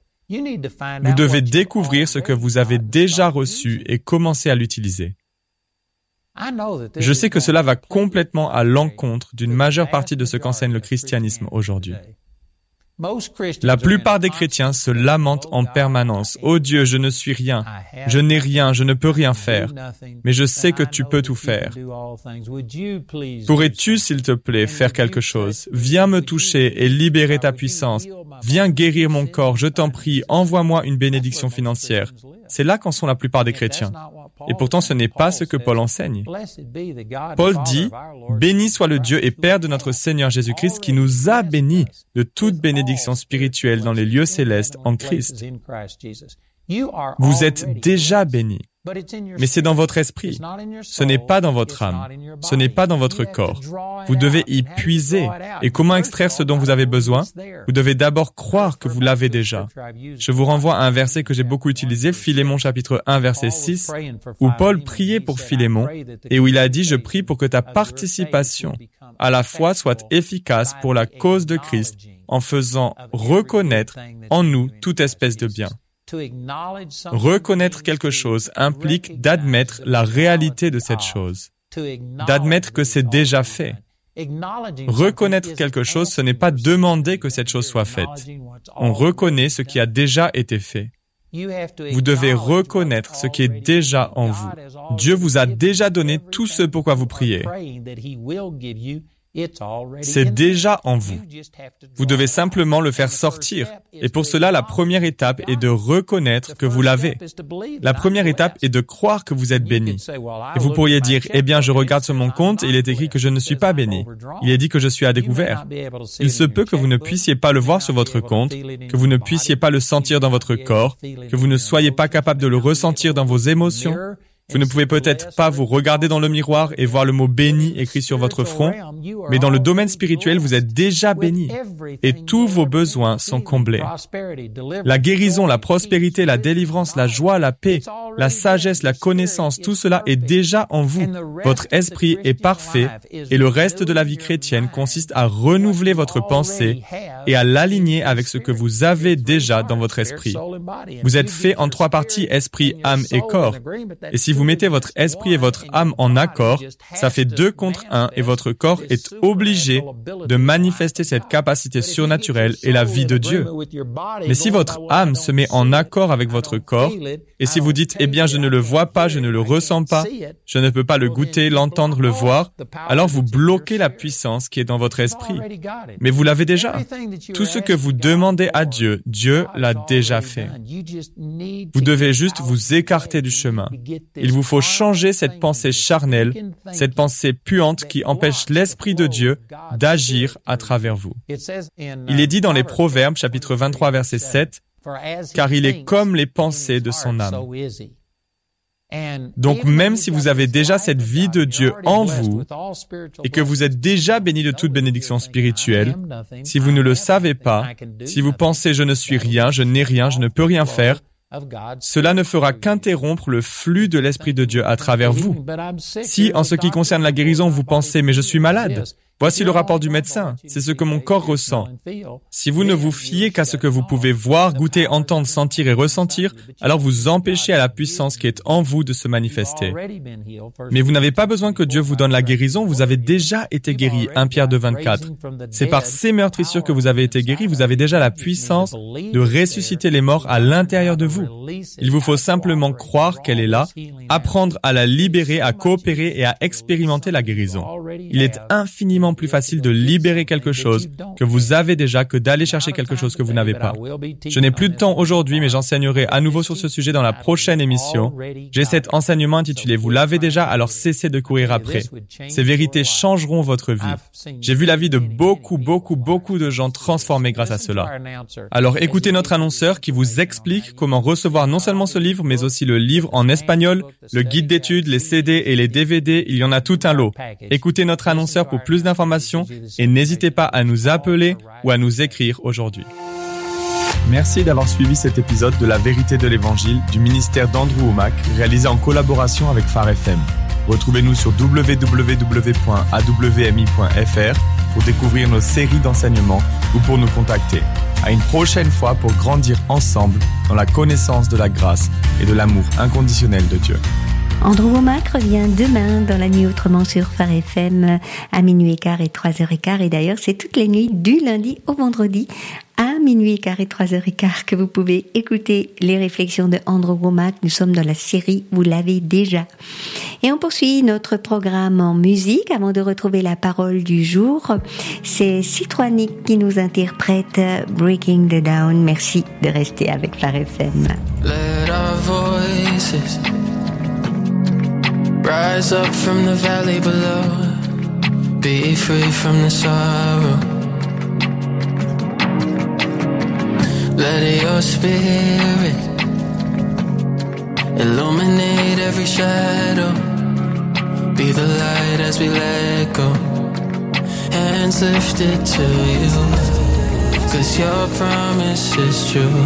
Vous devez découvrir ce que vous avez déjà reçu et commencer à l'utiliser. Je sais que cela va complètement à l'encontre d'une majeure partie de ce qu'enseigne le christianisme aujourd'hui. La plupart des chrétiens se lamentent en permanence. « Oh Dieu, je ne suis rien, je n'ai rien, je ne peux rien faire, mais je sais que tu peux tout faire. Pourrais-tu, s'il te plaît, faire quelque chose? Viens me toucher et libérer ta puissance. Viens guérir mon corps, je t'en prie, envoie-moi une bénédiction financière. » C'est là qu'en sont la plupart des chrétiens. Et pourtant, ce n'est pas ce que Paul enseigne. Paul dit, « Béni soit le Dieu et Père de notre Seigneur Jésus-Christ qui nous a bénis de toute bénédiction spirituelle dans les lieux célestes en Christ. » Vous êtes déjà bénis. Mais c'est dans votre esprit. Ce n'est pas dans votre âme. Ce n'est pas dans votre corps. Vous devez y puiser. Et comment extraire ce dont vous avez besoin? Vous devez d'abord croire que vous l'avez déjà. Je vous renvoie à un verset que j'ai beaucoup utilisé, Philémon chapitre 1 verset 6, où Paul priait pour Philémon et où il a dit « Je prie pour que ta participation à la foi soit efficace pour la cause de Christ en faisant reconnaître en nous toute espèce de bien. » Reconnaître quelque chose implique d'admettre la réalité de cette chose, d'admettre que c'est déjà fait. Reconnaître quelque chose, ce n'est pas demander que cette chose soit faite. On reconnaît ce qui a déjà été fait. Vous devez reconnaître ce qui est déjà en vous. Dieu vous a déjà donné tout ce pourquoi vous priez. C'est déjà en vous. Vous devez simplement le faire sortir. Et pour cela, la première étape est de reconnaître que vous l'avez. La première étape est de croire que vous êtes béni. Et vous pourriez dire, eh bien, je regarde sur mon compte et il est écrit que je ne suis pas béni. Il est dit que je suis à découvert. Il se peut que vous ne puissiez pas le voir sur votre compte, que vous ne puissiez pas le sentir dans votre corps, que vous ne soyez pas capable de le ressentir dans vos émotions. Vous ne pouvez peut-être pas vous regarder dans le miroir et voir le mot « béni » écrit sur votre front, mais dans le domaine spirituel, vous êtes déjà béni et tous vos besoins sont comblés. La guérison, la prospérité, la délivrance, la joie, la paix, la sagesse, la connaissance, tout cela est déjà en vous. Votre esprit est parfait et le reste de la vie chrétienne consiste à renouveler votre pensée et à l'aligner avec ce que vous avez déjà dans votre esprit. Vous êtes fait en 3 parties, esprit, âme et corps. Et si vous vous mettez votre esprit et votre âme en accord, ça fait 2 contre 1 et votre corps est obligé de manifester cette capacité surnaturelle et la vie de Dieu. Mais si votre âme se met en accord avec votre corps, et si vous dites, eh bien, je ne le vois pas, je ne le ressens pas, je ne peux pas le goûter, l'entendre, le voir, alors vous bloquez la puissance qui est dans votre esprit. Mais vous l'avez déjà. Tout ce que vous demandez à Dieu, Dieu l'a déjà fait. Vous devez juste vous écarter du chemin. Il vous faut changer cette pensée charnelle, cette pensée puante qui empêche l'Esprit de Dieu d'agir à travers vous. Il est dit dans les Proverbes, chapitre 23, verset 7, « Car il est comme les pensées de son âme. » Donc même si vous avez déjà cette vie de Dieu en vous et que vous êtes déjà béni de toute bénédiction spirituelle, si vous ne le savez pas, si vous pensez « je ne suis rien, je n'ai rien, je ne peux rien faire », cela ne fera qu'interrompre le flux de l'Esprit de Dieu à travers vous. Si, en ce qui concerne la guérison, vous pensez « mais je suis malade », voici le rapport du médecin, c'est ce que mon corps ressent. Si vous ne vous fiez qu'à ce que vous pouvez voir, goûter, entendre, sentir et ressentir, alors vous empêchez à la puissance qui est en vous de se manifester. Mais vous n'avez pas besoin que Dieu vous donne la guérison, vous avez déjà été guéri, 1 Pierre 2, 24. C'est par ces meurtrissures que vous avez été guéri, vous avez déjà la puissance de ressusciter les morts à l'intérieur de vous. Il vous faut simplement croire qu'elle est là, apprendre à la libérer, à coopérer et à expérimenter la guérison. Il est infiniment plus facile de libérer quelque chose que vous avez déjà que d'aller chercher quelque chose que vous n'avez pas. Je n'ai plus de temps aujourd'hui, mais j'enseignerai à nouveau sur ce sujet dans la prochaine émission. J'ai cet enseignement intitulé « Vous l'avez déjà, alors cessez de courir après ». Ces vérités changeront votre vie. J'ai vu la vie de beaucoup de gens transformés grâce à cela. Alors écoutez notre annonceur qui vous explique comment recevoir non seulement ce livre, mais aussi le livre en espagnol, le guide d'études, les CD et les DVD, il y en a tout un lot. Écoutez notre annonceur pour plus d'informations et n'hésitez pas à nous appeler ou à nous écrire aujourd'hui. Merci d'avoir suivi cet épisode de La Vérité de l'Évangile du ministère d'Andrew Wommack, réalisé en collaboration avec Phare FM. Retrouvez-nous sur www.awmi.fr pour découvrir nos séries d'enseignements ou pour nous contacter. À une prochaine fois pour grandir ensemble dans la connaissance de la grâce et de l'amour inconditionnel de Dieu. Andrew Wommack revient demain dans la nuit autrement sur Phare FM à minuit et quart et 3h15. Et d'ailleurs, c'est toutes les nuits du lundi au vendredi à minuit et quart et 3h15 que vous pouvez écouter les réflexions de Andrew Wommack. Nous sommes dans la série Vous l'avez déjà. Et on poursuit notre programme en musique avant de retrouver la parole du jour. C'est Citroanic qui nous interprète Breaking the Down. Merci de rester avec Phare FM. Let our voices rise up from the valley below, be free from the sorrow. Let your spirit illuminate every shadow, be the light as we let go, hands lifted to you, 'cause your promise is true.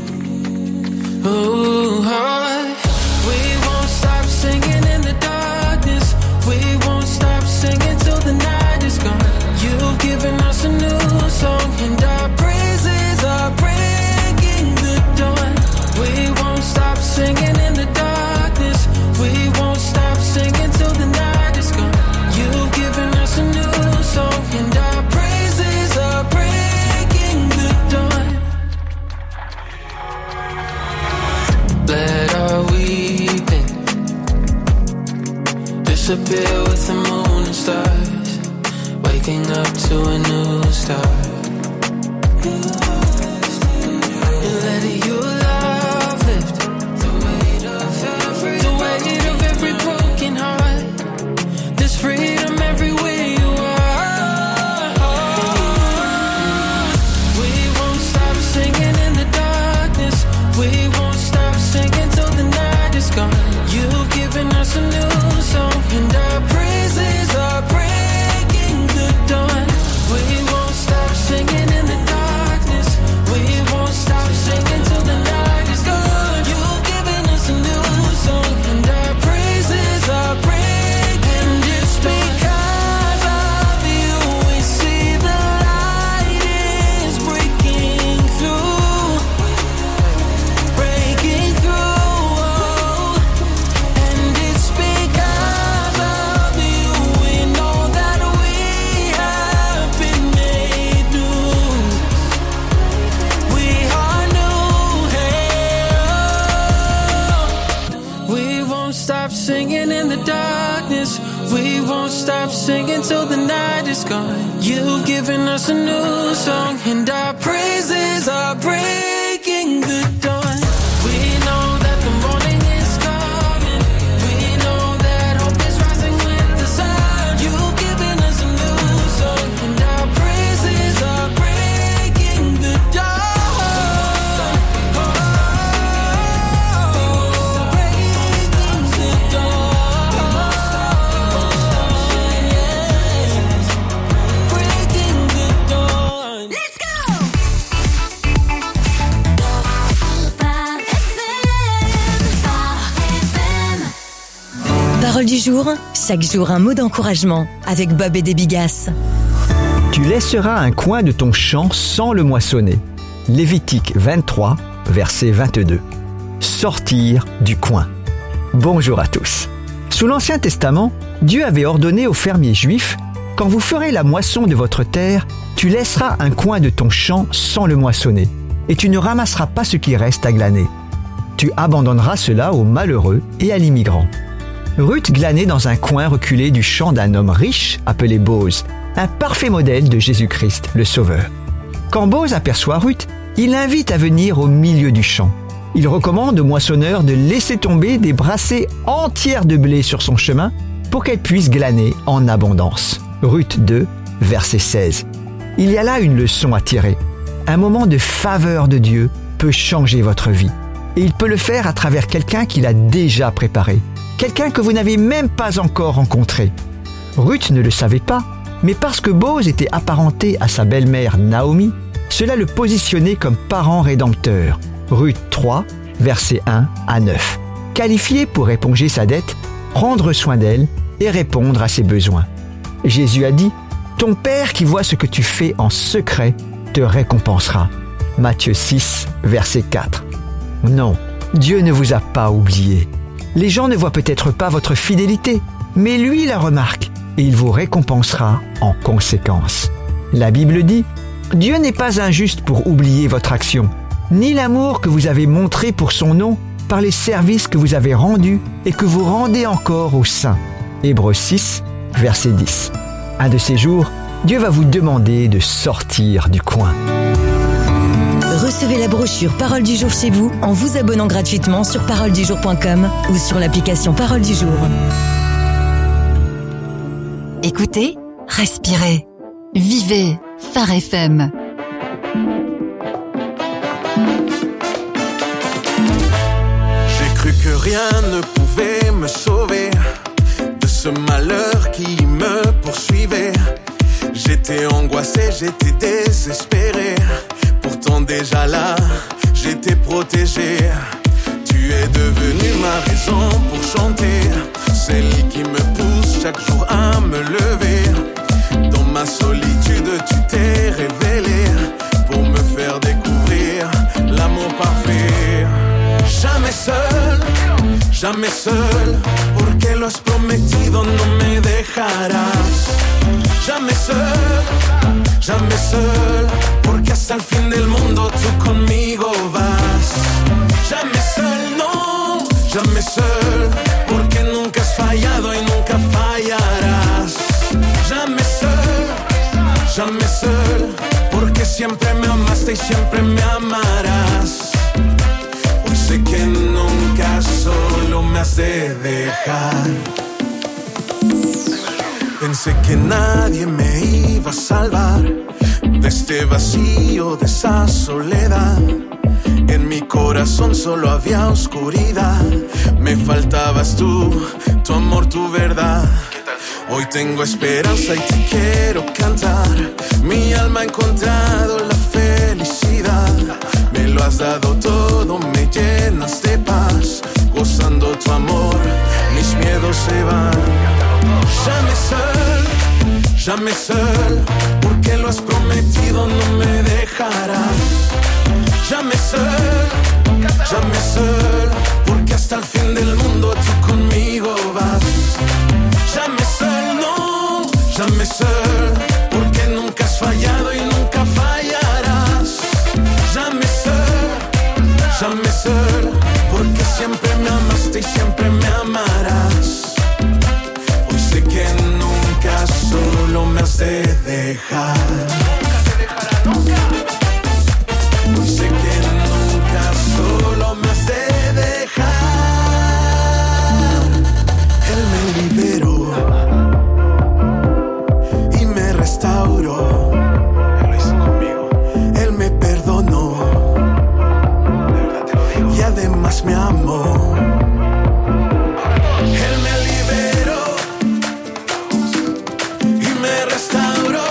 Ooh, we won't stop singing in the darkness, we won't stop singing till the night is gone. You've given us a new song and our praises are breaking the dawn. We won't stop singing in the darkness, we won't stop singing till the night is gone. You've given us a new song and our praises are breaking the dawn. Let darkness. We won't stop singing till the night is gone. You've given us a new song, and our praises are breaking the dawn. We know that the morning is coming. We know that hope is rising with the sun. You've given us a new song, and our praises are breaking the dawn. Parole du jour, chaque jour un mot d'encouragement avec Bob et des Bigas. Tu laisseras un coin de ton champ sans le moissonner. Lévitique 23, verset 22. Sortir du coin. Bonjour à tous. Sous l'Ancien Testament, Dieu avait ordonné aux fermiers juifs « Quand vous ferez la moisson de votre terre, tu laisseras un coin de ton champ sans le moissonner, et tu ne ramasseras pas ce qui reste à glaner. Tu abandonneras cela aux malheureux et à l'immigrant. » Ruth glanait dans un coin reculé du champ d'un homme riche appelé Boz, un parfait modèle de Jésus-Christ, le Sauveur. Quand Boz aperçoit Ruth, il l'invite à venir au milieu du champ. Il recommande au moissonneur de laisser tomber des brassées entières de blé sur son chemin pour qu'elle puisse glaner en abondance. Ruth 2, verset 16. Il y a là une leçon à tirer. Un moment de faveur de Dieu peut changer votre vie. Et il peut le faire à travers quelqu'un qu'il a déjà préparé. Quelqu'un que vous n'avez même pas encore rencontré. Ruth ne le savait pas, mais parce que Boz était apparenté à sa belle-mère Naomi, cela le positionnait comme parent rédempteur. Ruth 3, versets 1 à 9. Qualifié pour éponger sa dette, prendre soin d'elle et répondre à ses besoins. Jésus a dit « Ton Père qui voit ce que tu fais en secret te récompensera. » Matthieu 6, verset 4. Non, Dieu ne vous a pas oublié. Les gens ne voient peut-être pas votre fidélité, mais lui la remarque et il vous récompensera en conséquence. La Bible dit « Dieu n'est pas injuste pour oublier votre action, ni l'amour que vous avez montré pour son nom par les services que vous avez rendus et que vous rendez encore aux saints. » Hébreux 6, verset 10. Un de ces jours, Dieu va vous demander de sortir du coin. Recevez la brochure Parole du jour chez vous en vous abonnant gratuitement sur paroledujour.com ou sur l'application Parole du jour. Écoutez, respirez, vivez Phare FM. J'ai cru que rien ne pouvait me sauver de ce malheur qui me poursuivait. J'étais angoissé, j'étais désespéré. Pourtant déjà là, j'étais protégé. Tu es devenu ma raison pour chanter, celle qui me pousse chaque jour à me lever. Dans ma solitude, tu t'es révélé pour me faire découvrir l'amour parfait. Jamais seul, porque lo has prometido, no me dejarás. Jamais seul, porque hasta el fin del mundo tú conmigo vas. Jamais seul, no, jamais seul, porque nunca has fallado y nunca fallarás. Jamais seul, porque siempre me amaste y siempre me amarás. Hoy sé que nunca solo me has de dejar. Pensé que nadie me iba a salvar de este vacío, de esa soledad. En mi corazón solo había oscuridad. Me faltabas tú, tu amor, tu verdad. Hoy tengo esperanza y te quiero cantar. Mi alma ha encontrado la felicidad. Me lo has dado todo, me llenas de paz. Gozando tu amor, mis miedos se van. Jamais seul, porque lo has prometido, no me dejarás. Jamais seul, porque hasta el fin del mundo tú conmigo vas. Jamais seul, no, jamais seul, porque nunca has fallado y nunca fallarás. Jamais seul, porque siempre me amaste y siempre me amarás. Hoy has de dejar. Nunca te dejará, nunca. Hoy sé que nunca solo me has de dejar. Él me liberó y me restauró. Él lo hizo conmigo. Él me perdonó. De verdad te lo digo. Y además me amó. Él me liberó y me restauró.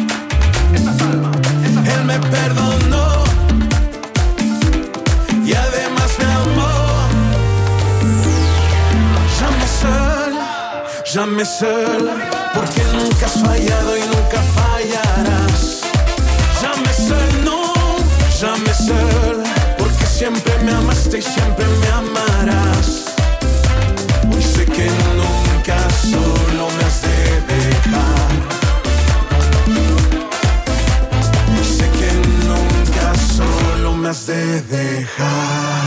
Él me perdonó y además me amó. Jamais seul, porque nunca has fallado y nunca fallarás. Jamais seul, no, jamais seul, porque siempre me amaste y siempre me amarás. Hoy sé que nunca solo me has de dejar. Hoy sé que nunca solo me has de dejar.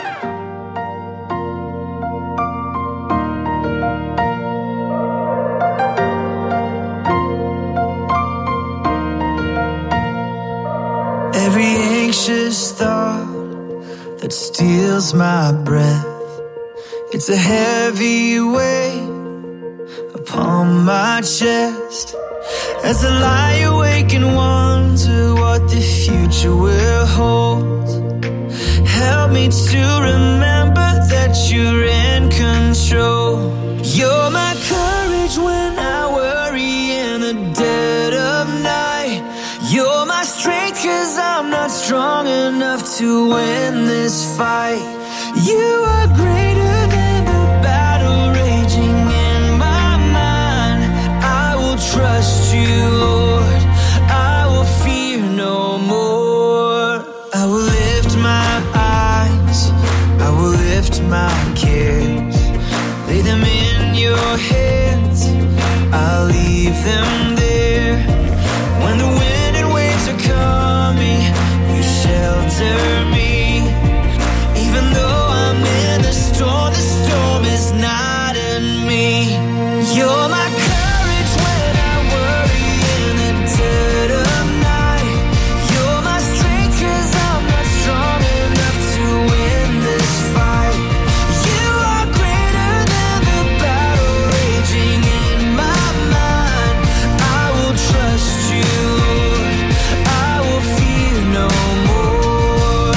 Every anxious thought that steals my breath, it's a heavy weight upon my chest. As I lie awake and wonder what the future will hold, help me to remember that you're in control. You're my courage when I worry in the dead of night. You're my strength 'cause I'm not strong enough to win this fight. You are greater than the battle raging in my mind. I will trust you, Lord. I will fear no more. I will lift my eyes, I will lift my cares, lay them in your hands, I'll leave them there. When the wind and waves are coming, you shelter me. Even though I'm in the storm is not in me. You're my courage when I worry in the dead of night. You're my strength 'cause I'm not strong enough to win this fight. You are greater than the battle raging in my mind. I will trust you, Lord. I will fear no more.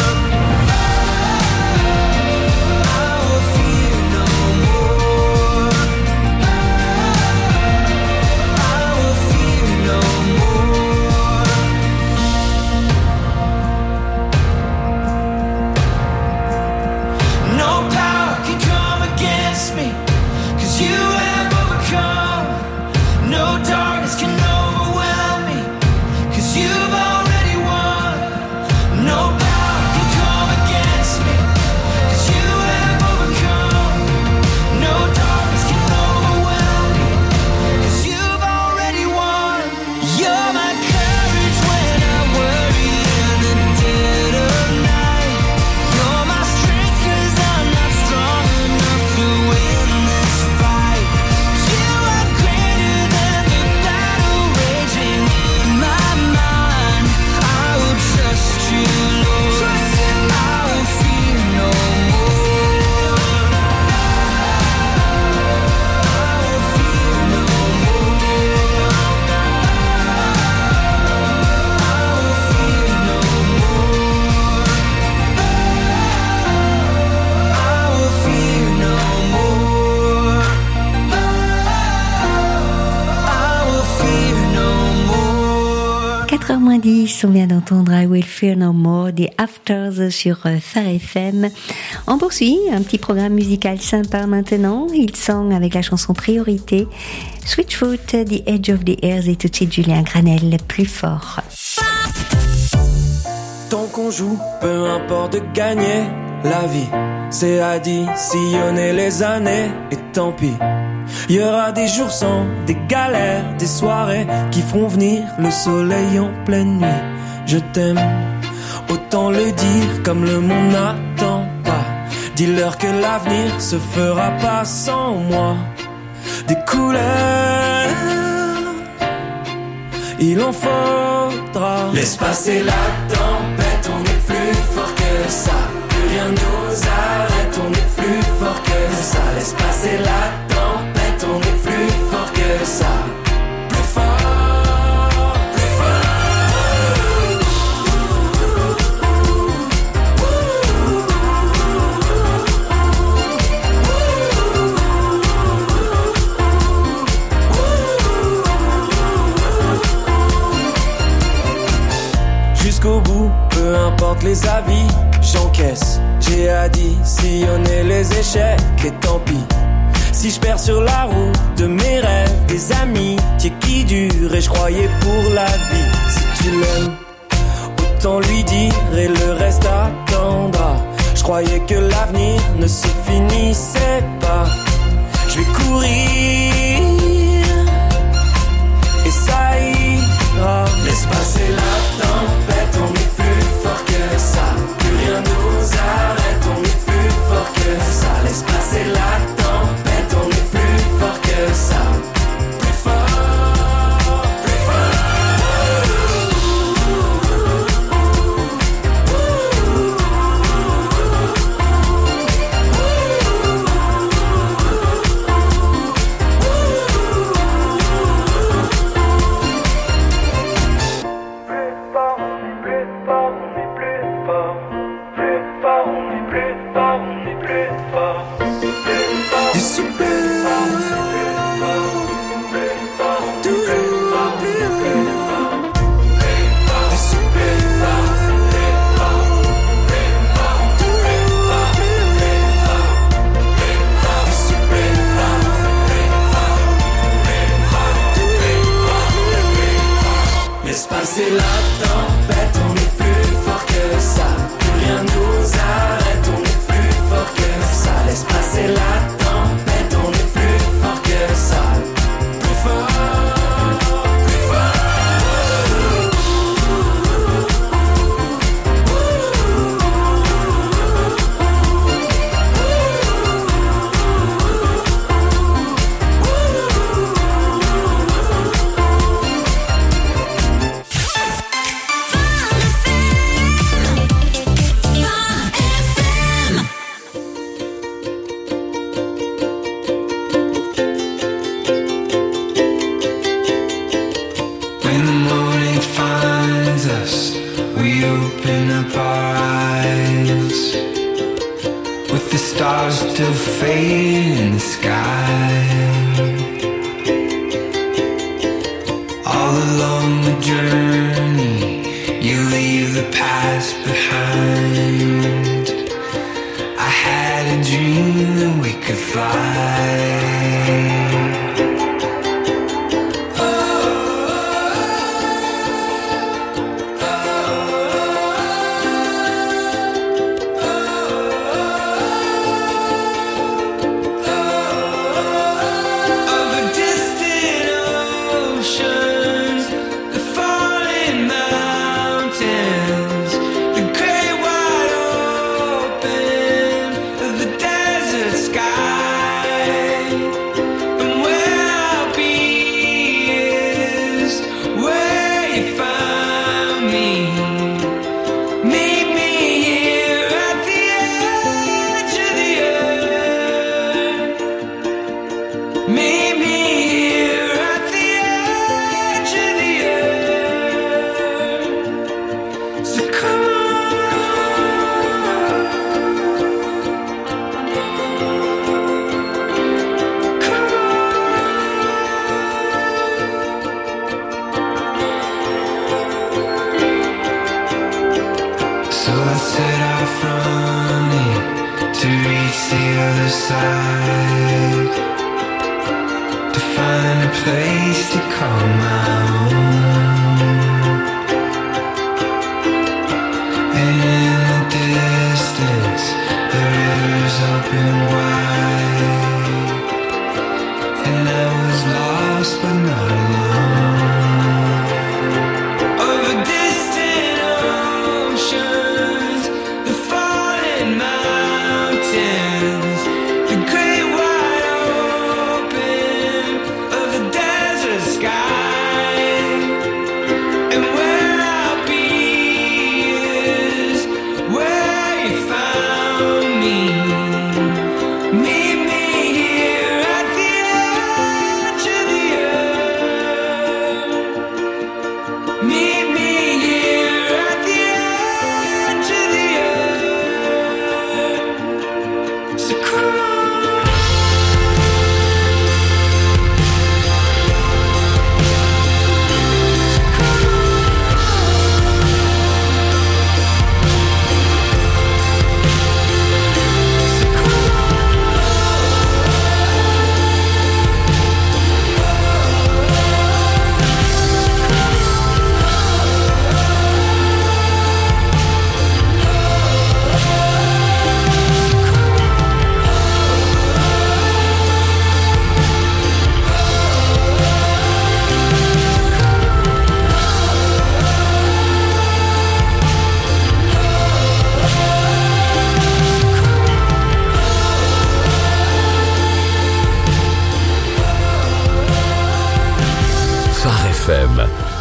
I will fear no more. I will fear no more. No power can come against me, 'cause you have overcome. No darkness can overwhelm me, 'cause you've already won. No power can come against me, 'cause you have overcome. No darkness can overwhelm me, 'cause you've already won. You're my courage when I worry in the dead of night. You're my strength 'cause I'm not strong enough to win this fight. You are greater than the battle raging in my mind. I will trust you, Lord. I will fear no more. I will fear no more. I will fear no more. I will fear no more. I will fear no more. 4h-10, on vient d'entendre I Will Fear No More des Afters sur Phare FM. On poursuit un petit programme musical sympa maintenant. Hillsong avec la chanson Priorité, Switchfoot, The Edge of the Earth et tout de suite Julien Granel, Plus fort. Tant qu'on joue, peu importe de gagner la vie, c'est additionner les années et tant pis. Il y aura des jours sans, des galères, des soirées qui feront venir le soleil en pleine nuit. Je t'aime, autant le dire comme le monde n'attend pas. Dis-leur que l'avenir se fera pas sans moi. Des couleurs il en faudra. Laisse passer la tempête, on est plus fort que ça. Plus rien nous arrête, on est plus fort que ça. Laisse passer la tempête, on est plus fort que ça. Plus fort, plus fort. Jusqu'au bout, peu importe les avis, j'encaisse. J'ai additionné les échecs et tant pis. Si je perds sur la route de mes rêves, des amitiés qui durent et je croyais pour la vie. Si tu l'aimes, autant lui dire et le reste attendra. Je croyais que l'avenir ne se finissait pas. Je vais courir et ça ira. Laisse passer la tempête, on est plus fort que ça. Plus rien nous arrête, on est plus fort que ça. Laisse passer la tempête, on est plus fort que ça. Plus fort, plus passer la tempête, on est plus fort que ça. Plus rien nous arrête, on est plus fort que ça. Laisse passer la tempête, on est plus fort que ça. Plus fort, plus fort. When the morning finds us, we open up our eyes with the stars still fading in the sky. All along the journey, you leave the past behind. I had a dream that we could fly. So I set off running to reach the other side, to find a place to call my own. And in the distance, the river's open wide, and I was lost but not alone. Over distant oceans, the falling mountains, the great wide open of the desert sky.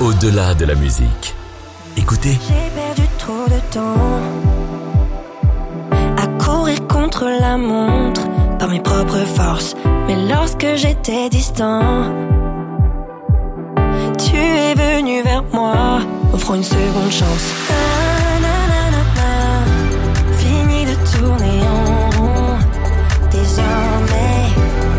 au-delà de la musique. Écoutez. J'ai perdu trop de temps à courir contre la montre par mes propres forces. Mais lorsque j'étais distant, tu es venu vers moi, offrant une seconde chance. Fini de tourner en rond, désormais.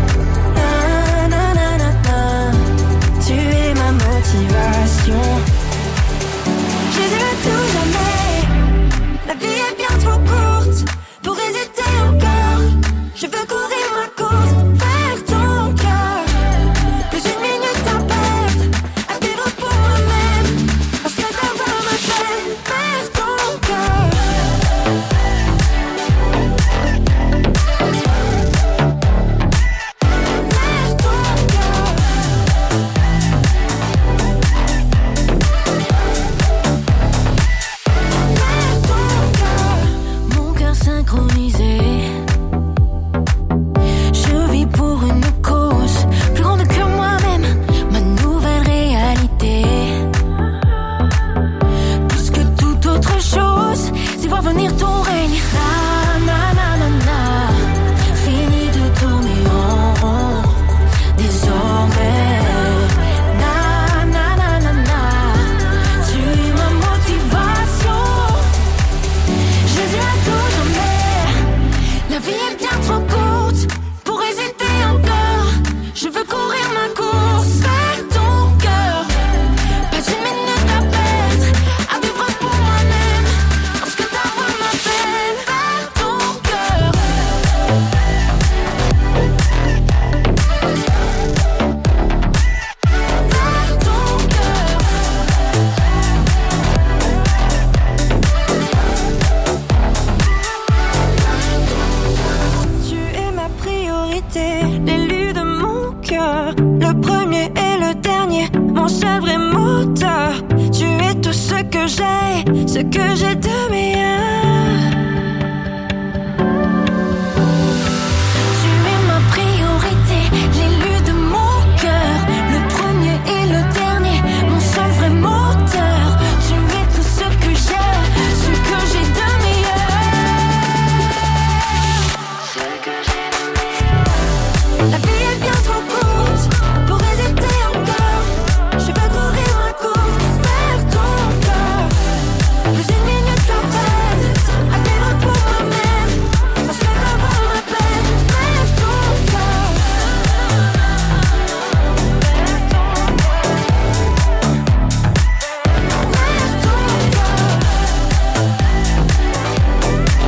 Tu es ma motivation. Jésus, tout jamais. La vie est bien trop courte pour hésiter encore. Je veux courir ma course vers ton cœur. Plus une minute à perdre, à vivre pour moi-même. Parce que d'avoir ma peine vers ton cœur. Vers ton cœur. Mon cœur synchronisé, je vis pour une cause plus grande que moi-même, ma nouvelle réalité. Plus que toute autre chose, c'est voir venir ton règne. Na na na na na, fini de tourner en rond, désormais. Na na na na na, tu es ma motivation. Jésus, à tout jamais. La vie est bien trop courte pour hésiter encore. Je veux courir ma course vers ton cœur. Pas une minute à perdre, à vivre pour moi-même. Parce que ta voix m'appelle vers ton cœur. Vers ton cœur. Tu es ma priorité, l'élu de mon cœur, le premier et le dernier, mon seul vrai moteur. Tu es tout ce que j'ai de